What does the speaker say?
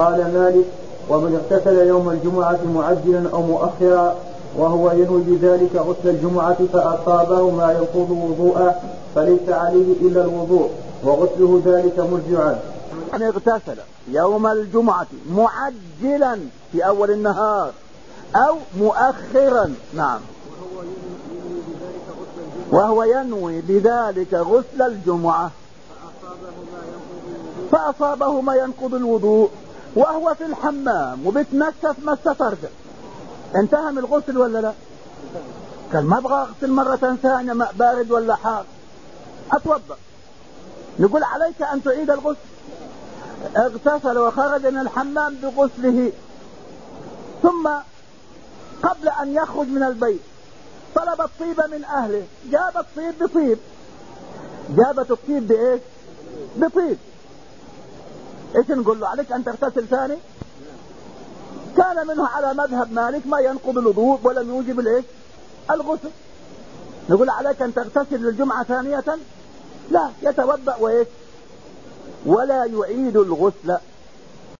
قال مالك: ومن اغتسل يوم الجمعة معجلا أو مؤخرا وهو ينوي بذلك غسل الجمعة فأصابه ما ينقض وضوءه فليس عليه إلا الوضوء وغسله ذلك مرجعا. من اغتسل يوم الجمعة معجلا في أول النهار أو مؤخرا، نعم، وهو ينوي بذلك غسل الجمعة فأصابه ما ينقض الوضوء وهو في الحمام وبتنشف مسة فرجة، انتهى من الغسل ولا لا؟ كان ما ابغى اغسل مرة ثانية ماء بارد ولا حار اتوضا، نقول عليك ان تعيد الغسل. اغتسل وخرج من الحمام بغسله، ثم قبل ان يخرج من البيت طلب الطيب من اهله، جاب الطيب بطيب، جابت الطيب بايش؟ بطيب. ايش نقول له؟ عليك ان تغتسل ثاني؟ كان منه على مذهب مالك ما ينقض الوضوء ولم يوجب الايش؟ الغسل. نقول عليك ان تغتسل للجمعة ثانية؟ لا، يتوضأ وايش؟ ولا يعيد الغسل.